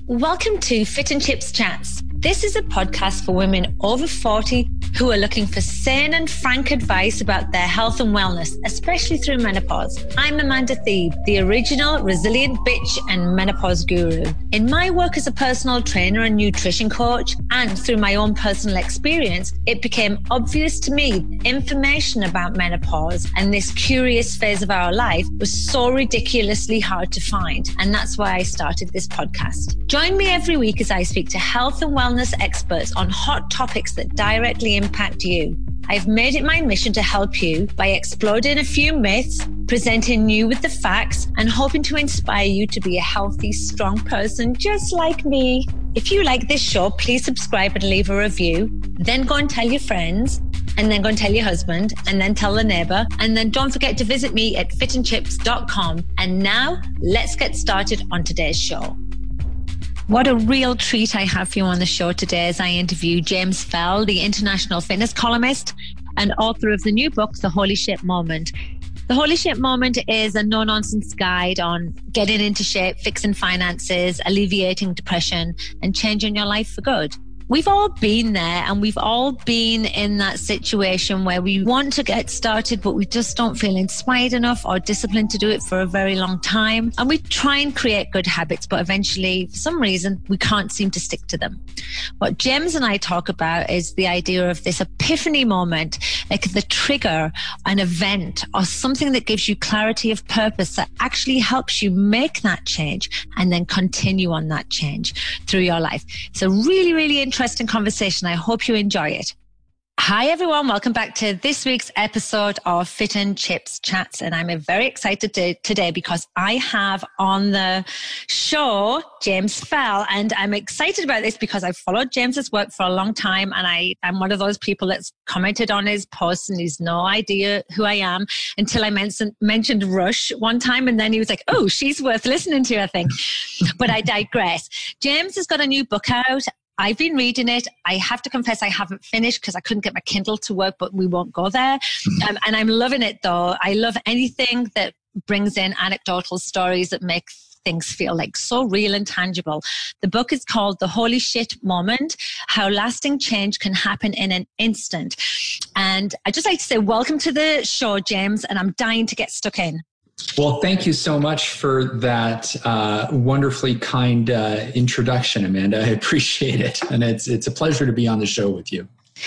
Welcome to Fit and Chips Chats. This is a podcast for women over 40 who are looking for sane and frank advice about their health and wellness, especially through menopause. I'm Amanda Thebe, the original resilient bitch and menopause guru. In my work as a personal trainer and nutrition coach, and through my own personal experience, it became obvious to me information about menopause and this curious phase of our life was so ridiculously hard to find. And that's why I started this podcast. Join me every week as I speak to health and wellness experts on hot topics that directly impact you. I've made it my mission to help you by exploding a few myths, presenting you with the facts, and hoping to inspire you to be a healthy, strong person just like me. If you like this show, please subscribe and leave a review. Then go and tell your friends, and then go and tell your husband, and then tell the neighbor. And then don't forget to visit me at fitandchips.com. And now let's get started on today's show. What a real treat I have for you on the show today as I interview James Fell, the international fitness columnist and author of the new book, The Holy Shit Moment. The Holy Shit Moment is a no-nonsense guide on getting into shape, fixing finances, alleviating depression, and changing your life for good. We've all been there, and we've all been in that situation where we want to get started, but we just don't feel inspired enough or disciplined to do it for a very long time. And we try and create good habits, but eventually, for some reason, we can't seem to stick to them. What James and I talk about is the idea of this epiphany moment, like the trigger, an event, or something that gives you clarity of purpose that actually helps you make that change and then continue on that change through your life. It's a really, really interesting conversation. I hope you enjoy it. Hi, everyone. Welcome back to this week's episode of Fit and Chips Chats. And I'm very excited today because I have on the show James Fell. And I'm excited about this because I've followed James's work for a long time. And I'm one of those people that's commented on his posts and he's no idea who I am until I mentioned Rush one time. And then he was like, oh, she's worth listening to, I think. But I digress. James has got a new book out. I've been reading it. I have to confess I haven't finished because I couldn't get my Kindle to work, but we won't go there. And I'm loving it though. I love anything that brings in anecdotal stories that make things feel like so real and tangible. The book is called The Holy Shit Moment, How Lasting Change Can Happen in an Instant. And I'd just like to say welcome to the show, James, and I'm dying to get stuck in. Well, thank you so much for that wonderfully kind introduction, Amanda. I appreciate it. And it's a pleasure to be on the show with you.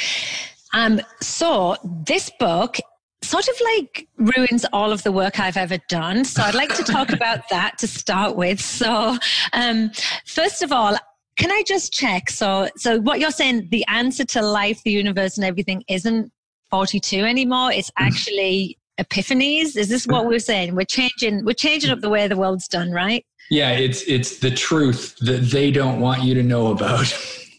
So this book sort of like ruins all of the work I've ever done. So I'd like to talk about that to start with. So first of all, can I just check? So what you're saying, the answer to life, the universe and everything isn't 42 anymore. It's actually epiphanies. Is this what we're saying? We're changing up the way the world's done, right? Yeah, it's the truth that they don't want you to know about.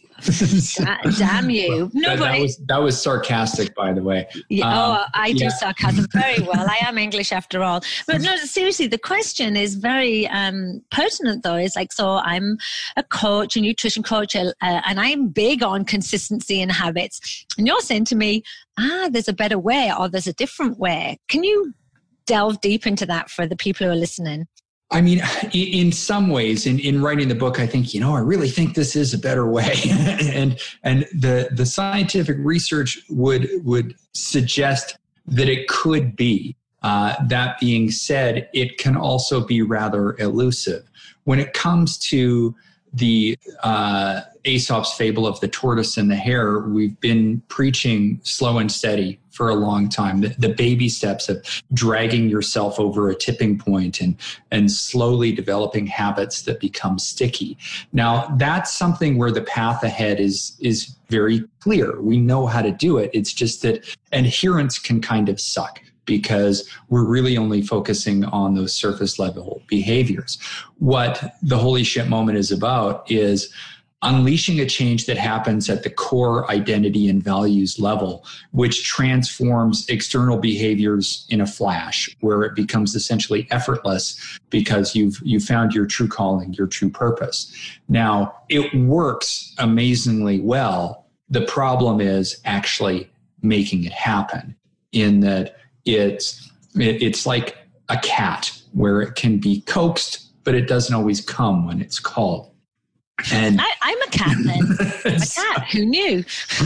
Damn you. No, that was sarcastic, by the way. Yeah, I do sarcasm very well. I am English after all. But no, seriously, the question is very pertinent though. It's like, so I'm a coach, a nutrition coach, and I'm big on consistency and habits. And you're saying to me, there's a better way or there's a different way. Can you delve deep into that for the people who are listening? I mean, in some ways, in writing the book, I think, I really think this is a better way. and the scientific research would suggest that it could be. That being said, it can also be rather elusive. When it comes to the Aesop's fable of the tortoise and the hare, we've been preaching slow and steady for a long time. The baby steps of dragging yourself over a tipping point and slowly developing habits that become sticky. Now, that's something where the path ahead is very clear. We know how to do it. It's just that adherence can kind of suck, because we're really only focusing on those surface level behaviors. What the Holy Shit Moment is about is unleashing a change that happens at the core identity and values level, which transforms external behaviors in a flash, where it becomes essentially effortless because you've found your true calling, your true purpose. Now, it works amazingly well. The problem is actually making it happen, in that it's like a cat where it can be coaxed, but it doesn't always come when it's called. And I'm a cat then. A cat. Who knew?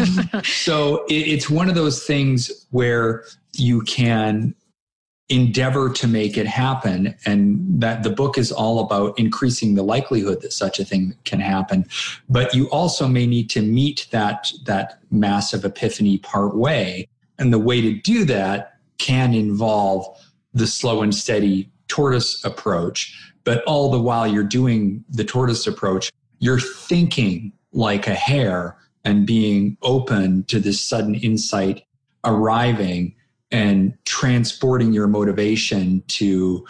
So it's one of those things where you can endeavor to make it happen. And that the book is all about increasing the likelihood that such a thing can happen. But you also may need to meet that massive epiphany part way. And the way to do that can involve the slow and steady tortoise approach. But all the while you're doing the tortoise approach, you're thinking like a hare and being open to this sudden insight arriving and transporting your motivation to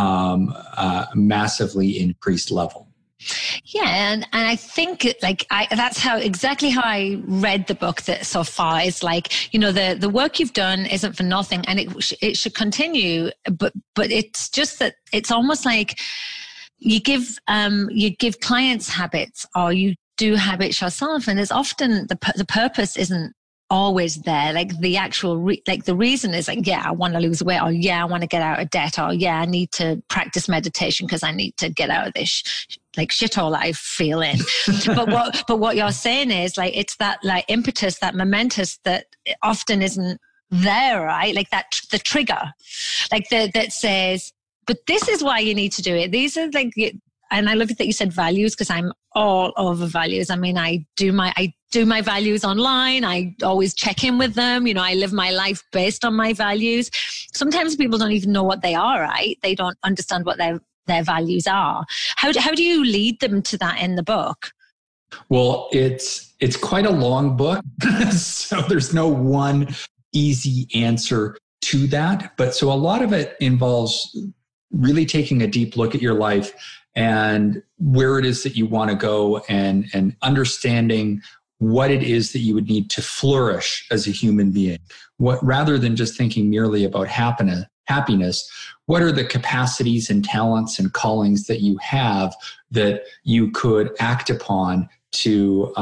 a massively increased level. Yeah, and I think that's exactly how I read the book that so far. Is like, you know, the work you've done isn't for nothing, and it should continue. But it's just that it's almost like you give clients habits, or you do habits yourself, and there's often the purpose isn't always there. Like the actual the reason is like, yeah, I want to lose weight, or yeah, I want to get out of debt, or yeah, I need to practice meditation because I need to get out of this shithole I feel in. but what you're saying is like, it's that like impetus, that momentous that often isn't there, right? Like that the trigger, like that says, but this is why you need to do it. These are like, and I love it that you said values, because I'm all over values. I mean, I do my values online. I always check in with them. You know, I live my life based on my values. Sometimes people don't even know what they are, right? They don't understand what their values are. How do you lead them to that in the book? Well, it's quite a long book, so there's no one easy answer to that. But so a lot of it involves really taking a deep look at your life and where it is that you want to go, and understanding what it is that you would need to flourish as a human being. Rather than just thinking merely about happiness, what are the capacities and talents and callings that you have that you could act upon to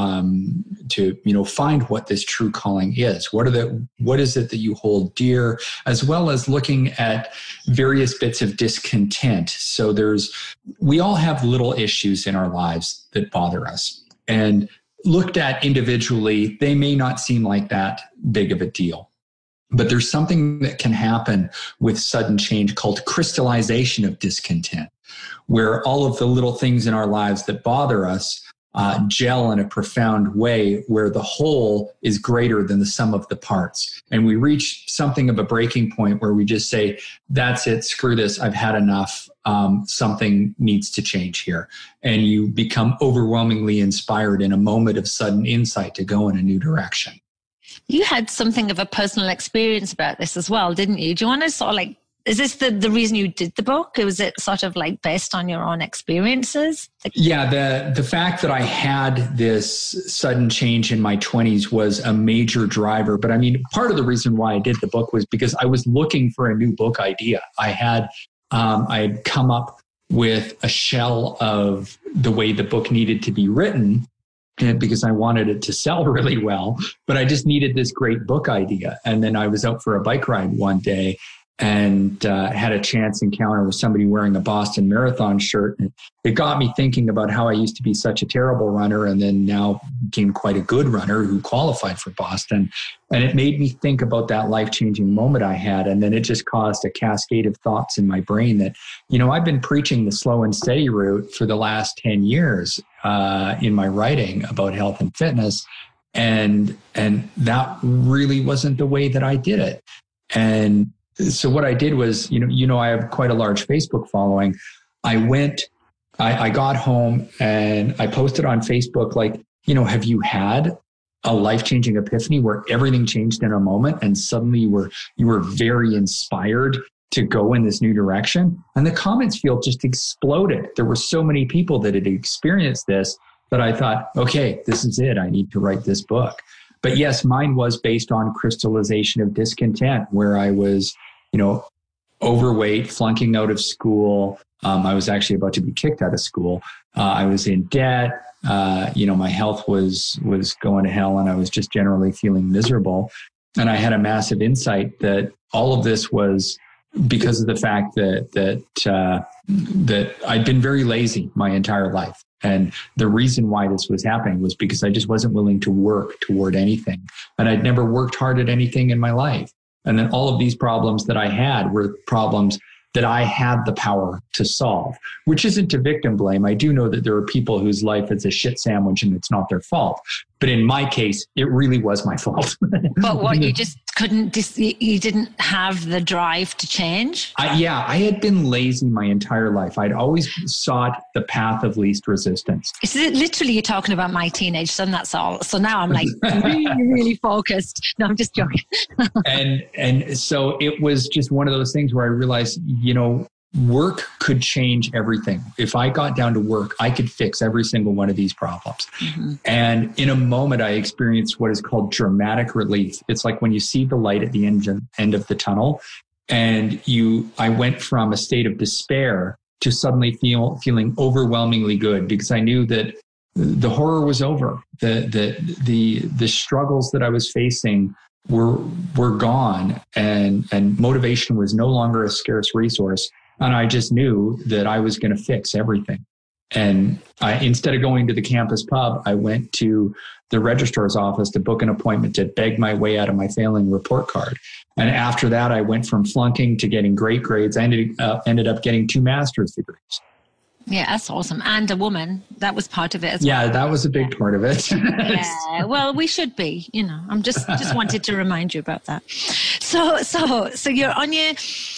find what this true calling is? What is it that you hold dear, as well as looking at various bits of discontent. So we all have little issues in our lives that bother us, and looked at individually, they may not seem like that big of a deal. But there's something that can happen with sudden change called crystallization of discontent, where all of the little things in our lives that bother us gel in a profound way, where the whole is greater than the sum of the parts. And we reach something of a breaking point where we just say, that's it, screw this, I've had enough. Something needs to change here. And you become overwhelmingly inspired in a moment of sudden insight to go in a new direction. You had something of a personal experience about this as well, didn't you? Do you want to sort of like, is this the reason you did the book? Or was it sort of like based on your own experiences? Yeah, the fact that I had this sudden change in my 20s was a major driver. But I mean, part of the reason why I did the book was because I was looking for a new book idea. I had come up with a shell of the way the book needed to be written, because I wanted it to sell really well, but I just needed this great book idea. And then I was out for a bike ride one day and had a chance encounter with somebody wearing a Boston Marathon shirt. And it got me thinking about how I used to be such a terrible runner and then now became quite a good runner who qualified for Boston. And it made me think about that life-changing moment I had. And then it just caused a cascade of thoughts in my brain that, I've been preaching the slow and steady route for the last 10 years in my writing about health and fitness. And that really wasn't the way that I did it. And so what I did was, I have quite a large Facebook following. I got home and I posted on Facebook, like, have you had a life-changing epiphany where everything changed in a moment and suddenly you were very inspired to go in this new direction? And the comments field just exploded. There were so many people that had experienced this that I thought, okay, this is it. I need to write this book. But yes, mine was based on crystallization of discontent, where I was, overweight, flunking out of school. I was actually about to be kicked out of school. I was in debt. My health was going to hell, and I was just generally feeling miserable. And I had a massive insight that all of this was because of the fact that I'd been very lazy my entire life. And the reason why this was happening was because I just wasn't willing to work toward anything. And I'd never worked hard at anything in my life. And then all of these problems that I had were problems that I had the power to solve, which isn't to victim blame. I do know that there are people whose life is a shit sandwich and it's not their fault. But in my case, it really was my fault. But what, you just couldn't, you didn't have the drive to change? I had been lazy my entire life. I'd always sought the path of least resistance. It's literally, you're talking about my teenage son, that's all. So now I'm like really, really focused. No, I'm just joking. And so it was just one of those things where I realized, work could change everything. If I got down to work, I could fix every single one of these problems. Mm-hmm. And in a moment, I experienced what is called dramatic relief. It's like when you see the light at the end of the tunnel, and I went from a state of despair to suddenly feeling overwhelmingly good, because I knew that the horror was over. The struggles that I was facing were gone, and motivation was no longer a scarce resource. And I just knew that I was going to fix everything. And instead of going to the campus pub, I went to the registrar's office to book an appointment to beg my way out of my failing report card. And after that, I went from flunking to getting great grades. I ended up getting 2 master's degrees. Yeah, that's awesome. And a woman, that was part of it as well. Yeah, that was a big part of it. Yeah, well, we should be, I'm just wanted to remind you about that. So you're on your...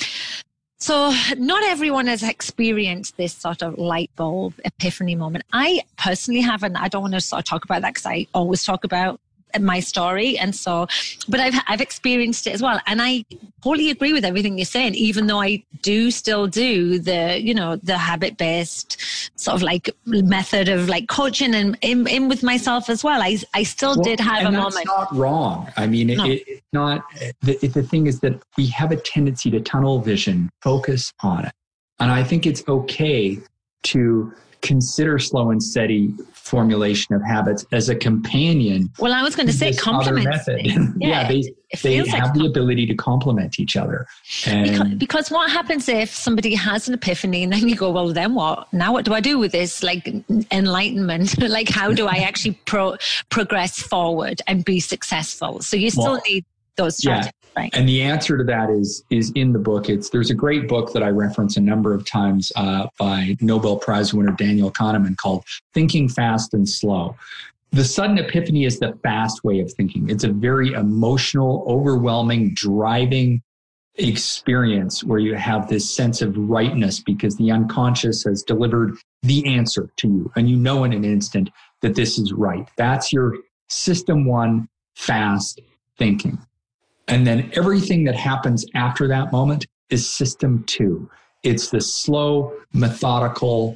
So not everyone has experienced this sort of light bulb epiphany moment. I personally haven't. I don't want to sort of talk about that because I always talk about my story. And so, but I've experienced it as well. And I wholly agree with everything you're saying, even though I still do the habit-based sort of like method of like coaching and in with myself as well. I still did have a moment. That's not wrong. I mean, it's not, the thing is that we have a tendency to tunnel vision, focus on it. And I think it's okay to consider slow and steady formulation of habits as a companion. Well, I was going to say complements. Yeah, they have the ability to complement each other. And because what happens if somebody has an epiphany and then you go, well, then what? Now what do I do with this like enlightenment? Like, how do I actually progress forward and be successful? So you still need those strategies. Right. And the answer to that is in the book. There's a great book that I reference a number of times by Nobel Prize winner Daniel Kahneman called Thinking Fast and Slow. The sudden epiphany is the fast way of thinking. It's a very emotional, overwhelming, driving experience where you have this sense of rightness because the unconscious has delivered the answer to you. And you know in an instant that this is right. That's your system 1 fast thinking. And then everything that happens after that moment is system 2. It's the slow, methodical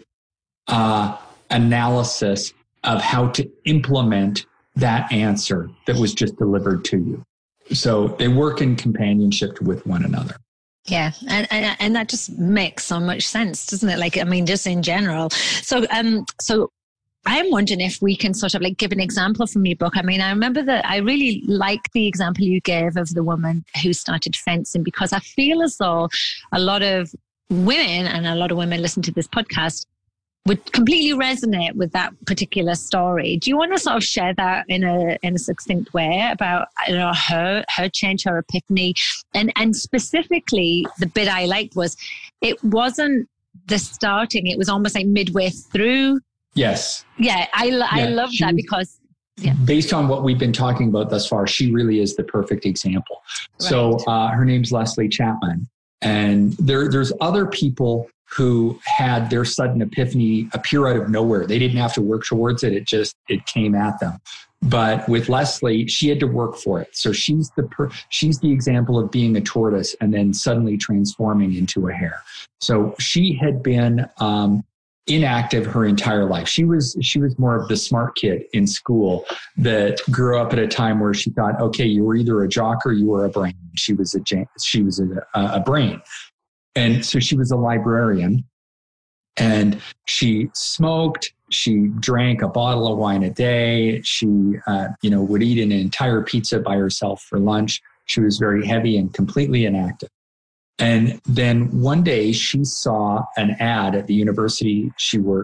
analysis of how to implement that answer that was just delivered to you. So they work in companionship with one another. Yeah, and that just makes so much sense, doesn't it? Like, I mean, just in general. So I'm wondering if we can sort of like give an example from your book. I mean, I remember that I really like the example you gave of the woman who started fencing, because I feel as though a lot of women and a lot of women listen to this podcast would completely resonate with that particular story. Do you want to sort of share that in a succinct way about her change, her epiphany, and specifically the bit I liked was it wasn't the starting; it was almost like midway through. Yes. Yeah, I love that because based on what we've been talking about thus far, she really is the perfect example. Right. So her name's Leslie Chapman, and there's other people who had their sudden epiphany appear out of nowhere. They didn't have to work towards it. It came at them. But with Leslie, she had to work for it. So she's the example of being a tortoise and then suddenly transforming into a hare. So she had been inactive her entire life. She was more of the smart kid in school that grew up at a time where she thought, okay, you were either a jock or you were a brain. She was a brain. And so she was a librarian, and she smoked, she drank a bottle of wine a day. She, would eat an entire pizza by herself for lunch. She was very heavy and completely inactive. And then one day she saw an ad at the university she worked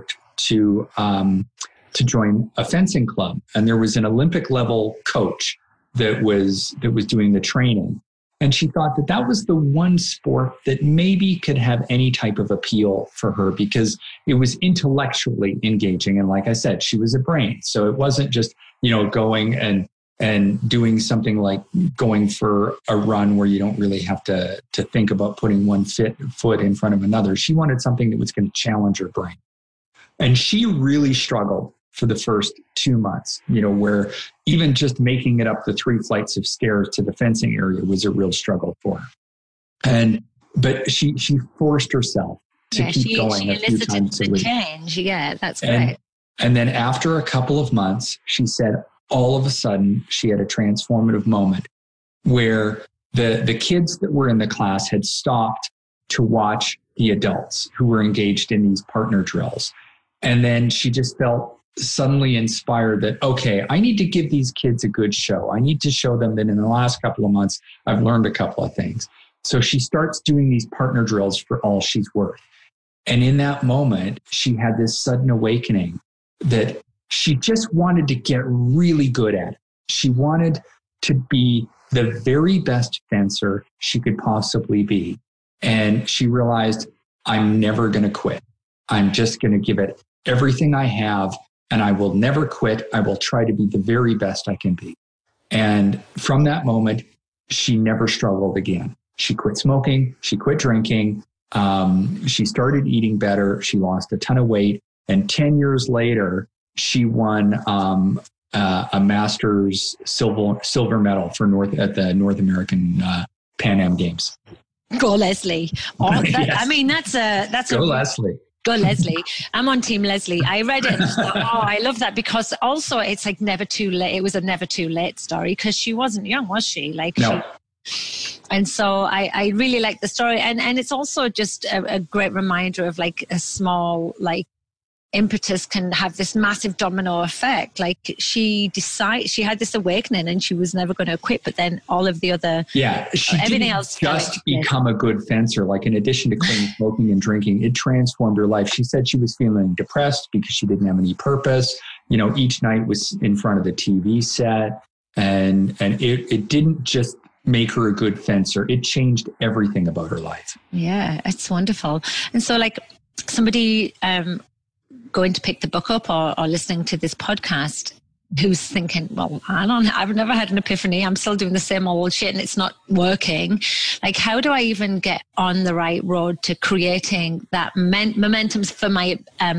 to join a fencing club, and there was an Olympic level coach that was doing the training. And she thought that was the one sport that maybe could have any type of appeal for her because it was intellectually engaging. And like I said, she was a brain. So it wasn't just, going and doing something like going for a run where you don't really have to think about putting one foot in front of another. She wanted something that was going to challenge her brain. And she really struggled for the first 2 months, where even just making it up the 3 flights of stairs to the fencing area was a real struggle for her. But she forced herself to keep going a few times a week. Change. Yeah, that's great. And then after a couple of months, she said all of a sudden she had a transformative moment where the kids that were in the class had stopped to watch the adults who were engaged in these partner drills. And then she just felt suddenly inspired that, okay, I need to give these kids a good show. I need to show them that in the last couple of months, I've learned a couple of things. So she starts doing these partner drills for all she's worth. And in that moment, she had this sudden awakening that she just wanted to get really good at it. She wanted to be the very best fencer she could possibly be. And she realized, I'm never going to quit. I'm just going to give it everything I have, and I will never quit. I will try to be the very best I can be. And from that moment, she never struggled again. She quit smoking. She quit drinking. She started eating better. She lost a ton of weight. And 10 years later, she won a Masters silver medal at the North American Pan Am Games. Go, Leslie. Yes. I mean, that's Leslie. Go, Leslie. I'm on Team Leslie. I read it and thought, I love that, because also it's like never too late. It was a never too late story because she wasn't young, was she? No. And so I really like the story. And it's also just a great reminder of like a small, like, impetus can have this massive domino effect. Like she had this awakening and she was never going to quit, but then all of the other, everything else just become a good fencer. Like in addition to quitting smoking and drinking, it transformed her life. She said she was feeling depressed because she didn't have any purpose. Each night was in front of the TV set, and it didn't just make her a good fencer. It changed everything about her life. Yeah, it's wonderful. And so like somebody, going to pick the book up or listening to this podcast who's thinking, well, I've never had an epiphany. I'm still doing the same old shit and it's not working. Like, how do I even get on the right road to creating that momentum for my,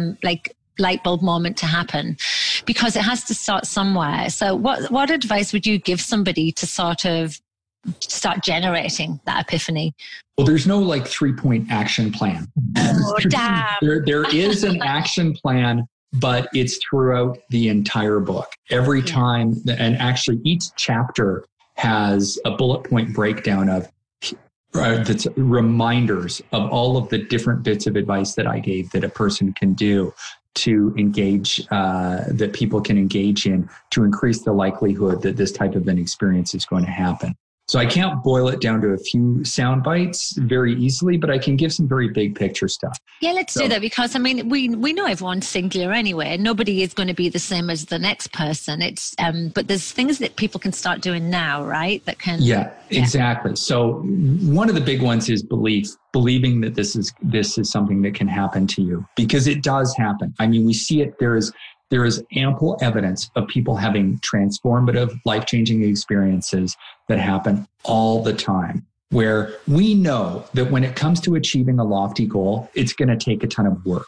light bulb moment to happen? Because it has to start somewhere. So what advice would you give somebody to sort of start generating that epiphany? Well, there's no 3-point action plan. Oh, damn. There is an action plan, but it's throughout the entire book. Every time, and actually each chapter has a bullet point breakdown of that's reminders of all of the different bits of advice that I gave that a person can do to engage, that people can engage in to increase the likelihood that this type of an experience is going to happen. So I can't boil it down to a few sound bites very easily, but I can give some very big picture stuff. Yeah, let's do that, because I mean, we know everyone's singular anyway. Nobody is going to be the same as the next person. It's but there's things that people can start doing now, right? That can exactly. So one of the big ones is believing that this is something that can happen to you, because it does happen. I mean, we see it. There is ample evidence of people having transformative, life-changing experiences that happen all the time, where we know that when it comes to achieving a lofty goal, it's going to take a ton of work.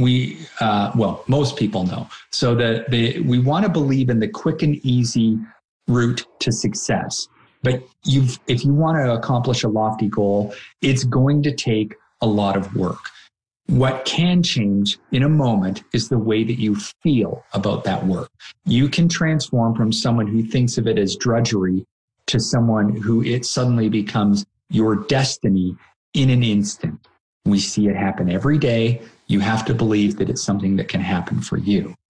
Most people know. So that we want to believe in the quick and easy route to success. But if you want to accomplish a lofty goal, it's going to take a lot of work. What can change in a moment is the way that you feel about that work. You can transform from someone who thinks of it as drudgery to someone who it suddenly becomes your destiny in an instant. We see it happen every day. You have to believe that it's something that can happen for you.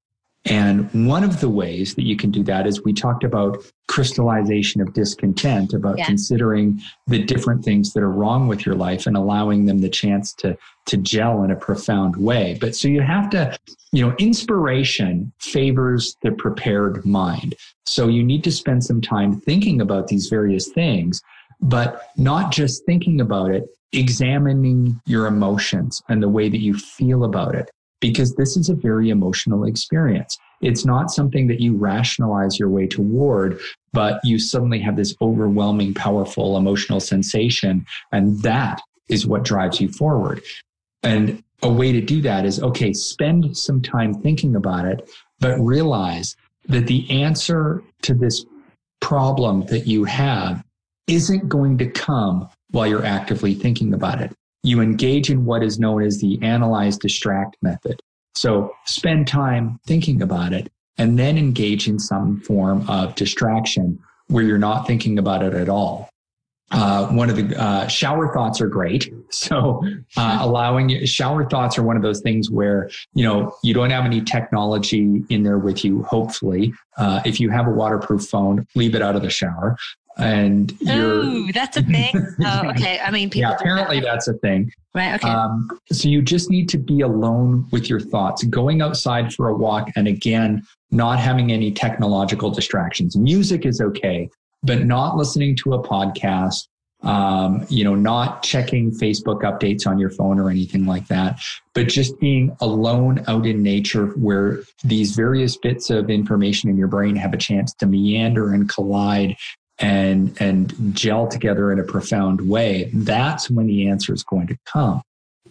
And one of the ways that you can do that is we talked about crystallization of discontent, about considering the different things that are wrong with your life and allowing them the chance to gel in a profound way. But so you have to, inspiration favors the prepared mind. So you need to spend some time thinking about these various things, but not just thinking about it, examining your emotions and the way that you feel about it. Because this is a very emotional experience. It's not something that you rationalize your way toward, but you suddenly have this overwhelming, powerful emotional sensation, and that is what drives you forward. And a way to do that is, okay, spend some time thinking about it, but realize that the answer to this problem that you have isn't going to come while you're actively thinking about it. You engage in what is known as the analyze, distract method. So spend time thinking about it and then engage in some form of distraction where you're not thinking about it at all. One of the shower thoughts are great. So allowing shower thoughts are one of those things where, you don't have any technology in there with you, hopefully. If you have a waterproof phone, leave it out of the shower. And that's a thing. Oh, okay. I mean, people. Yeah, apparently that's a thing. Right. Okay. So you just need to be alone with your thoughts, going outside for a walk, and again, not having any technological distractions. Music is okay, but not listening to a podcast. Not checking Facebook updates on your phone or anything like that, but just being alone out in nature where these various bits of information in your brain have a chance to meander and collide and gel together in a profound way. That's when the answer is going to come.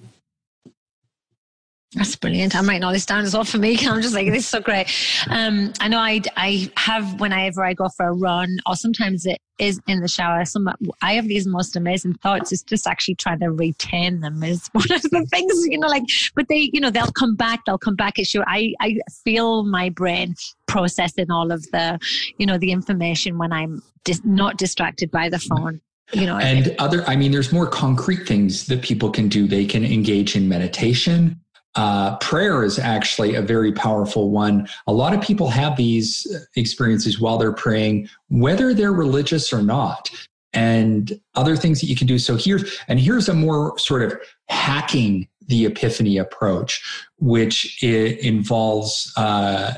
That's brilliant. I'm writing all this down as well for me. I'm just like, this is so great. I know I have, whenever I go for a run, or sometimes it is in the shower, I have these most amazing thoughts. It's just actually trying to retain them is one of the things, but they, they'll come back. It's sure. I feel my brain processing all of the, the information when I'm not distracted by the phone. And there's more concrete things that people can do. They can engage in meditation. Prayer is actually a very powerful one. A lot of people have these experiences while they're praying, whether they're religious or not, and other things that you can do. So here's a more sort of hacking the epiphany approach, which involves, I'm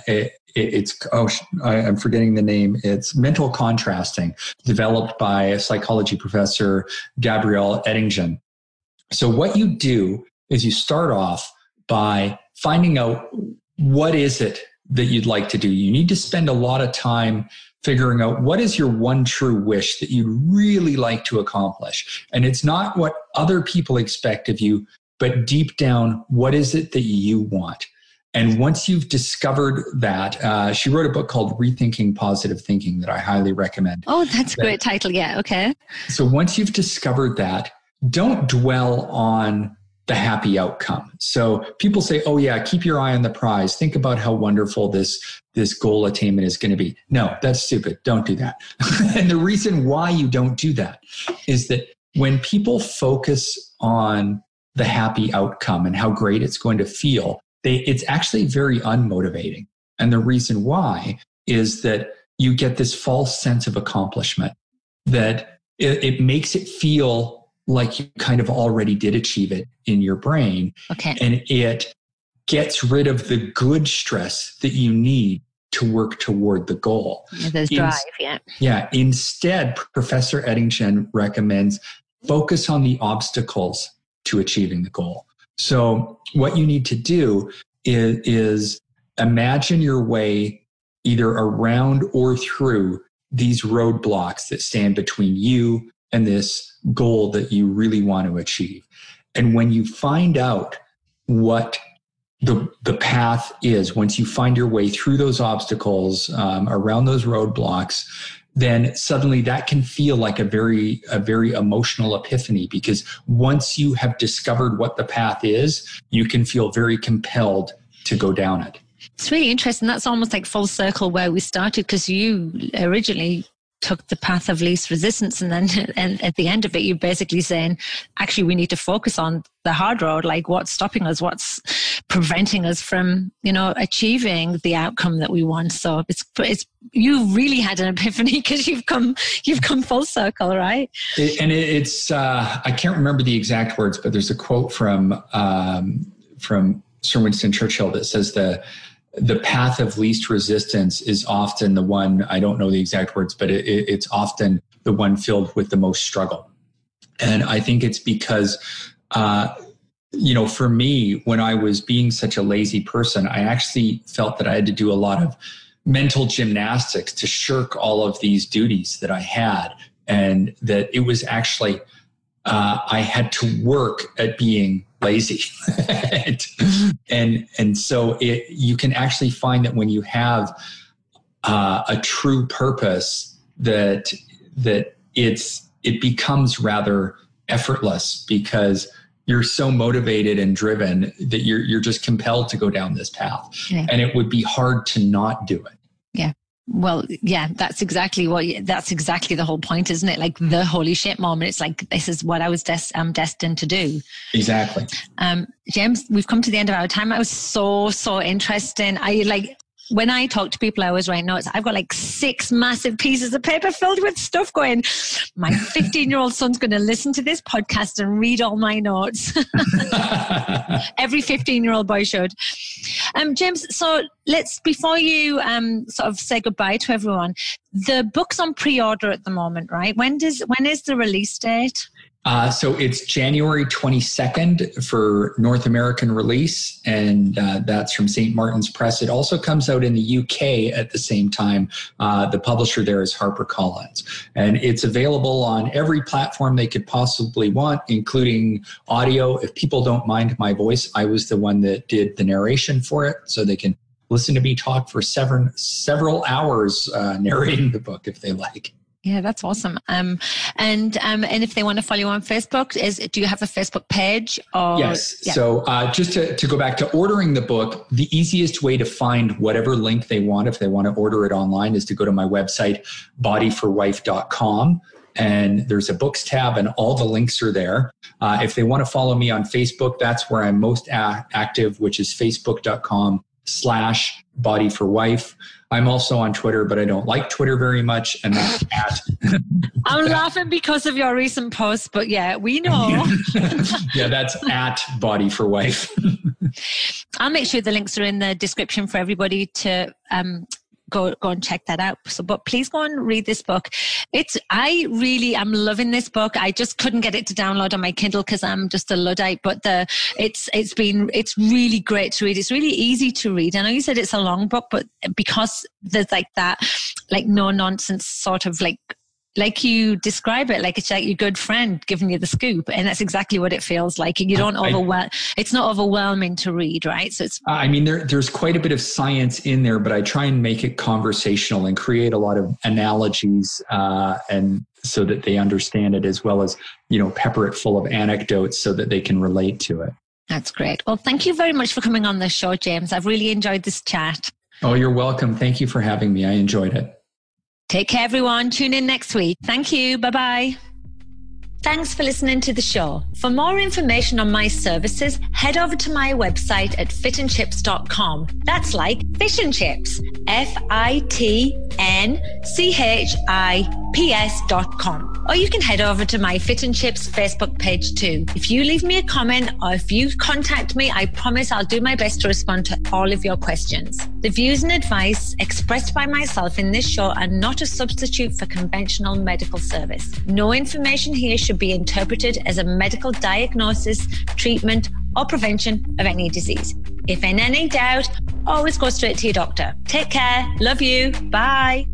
forgetting the name. It's mental contrasting, developed by a psychology professor, Gabrielle Eddingen. So what you do is you start off by finding out what is it that you'd like to do. You need to spend a lot of time figuring out what is your one true wish that you'd really like to accomplish. And it's not what other people expect of you, but deep down, what is it that you want? And once you've discovered that, she wrote a book called Rethinking Positive Thinking that I highly recommend. Oh, that's a great title. Yeah. Okay. So once you've discovered that, don't dwell on the happy outcome. So people say, oh yeah, keep your eye on the prize. Think about how wonderful this goal attainment is going to be. No, that's stupid. Don't do that. And the reason why you don't do that is that when people focus on the happy outcome and how great it's going to feel, it's actually very unmotivating. And the reason why is that you get this false sense of accomplishment, that it makes it feel like you kind of already did achieve it in your brain. Okay. And it gets rid of the good stress that you need to work toward the goal. There's drive, yeah. Yeah. Instead, Professor Eddingen recommends focus on the obstacles to achieving the goal. So what you need to do is imagine your way either around or through these roadblocks that stand between you and this goal that you really want to achieve. And when you find out what the path is, once you find your way through those obstacles, around those roadblocks, then suddenly that can feel like a very emotional epiphany, because once you have discovered what the path is, you can feel very compelled to go down it. It's really interesting. That's almost like full circle where we started, because you originally took the path of least resistance, and then at the end of it, you're basically saying, actually, we need to focus on the hard road, like what's stopping us, what's preventing us from, achieving the outcome that we want. So it's you really had an epiphany because you've come full circle, right? It's I can't remember the exact words, but there's a quote from Sir Winston Churchill that says the path of least resistance is often the one, I don't know the exact words, but it's often the one filled with the most struggle. And I think it's because, for me, when I was being such a lazy person, I actually felt that I had to do a lot of mental gymnastics to shirk all of these duties that I had. And that it was actually, I had to work at being lazy. and so you can actually find that when you have a true purpose, that it becomes rather effortless because you're so motivated and driven that you're just compelled to go down this path. Yeah. And it would be hard to not do it. Yeah. Well, yeah, that's exactly the whole point, isn't it? Like the holy shit moment. It's like, this is what I'm destined to do. Exactly. James, we've come to the end of our time. I was so interesting. When I talk to people, I always write notes. I've got 6 massive pieces of paper filled with stuff going. My 15-year-old son's going to listen to this podcast and read all my notes. Every 15-year-old boy should. James, so before you sort of say goodbye to everyone, the book's on pre-order at the moment, right? When is the release date? So it's January 22nd for North American release, and that's from St. Martin's Press. It also comes out in the UK at the same time. The publisher there is HarperCollins, and it's available on every platform they could possibly want, including audio. If people don't mind my voice, I was the one that did the narration for it, so they can listen to me talk for several hours narrating the book if they like. Yeah, that's awesome. And if they want to follow you on Facebook, do you have a Facebook page? Yes. Yeah. So just to go back to ordering the book, the easiest way to find whatever link they want, if they want to order it online, is to go to my website, bodyforwife.com. And there's a books tab and all the links are there. If they want to follow me on Facebook, that's where I'm most active, which is facebook.com/bodyforwife. I'm also on Twitter, but I don't like Twitter very much. And that's I'm laughing because of your recent posts, but yeah, we know. Yeah, that's @bodyforwife. I'll make sure the links are in the description for everybody to go and check that out. So, but please go and read this book. I really am loving this book. I just couldn't get it to download on my Kindle because I'm just a Luddite, but it's really great to read. It's really easy to read. I know you said it's a long book, but because there's that no nonsense sort of like you describe it, it's like your good friend giving you the scoop. And that's exactly what it feels like. You don't it's not overwhelming to read, right? So it's, there's quite a bit of science in there, but I try and make it conversational and create a lot of analogies, and so that they understand it, as well as, pepper it full of anecdotes so that they can relate to it. That's great. Well, thank you very much for coming on this show, James. I've really enjoyed this chat. Oh, you're welcome. Thank you for having me. I enjoyed it. Take care, everyone. Tune in next week. Thank you. Bye-bye. Thanks for listening to the show. For more information on my services, head over to my website at fitandchips.com. That's like fish and chips. FITNCHIPS.com. Or you can head over to my Fit and Chips Facebook page too. If you leave me a comment or if you contact me, I promise I'll do my best to respond to all of your questions. The views and advice expressed by myself in this show are not a substitute for conventional medical service. No information here should be interpreted as a medical diagnosis, treatment, or prevention of any disease. If in any doubt, always go straight to your doctor. Take care. Love you. Bye.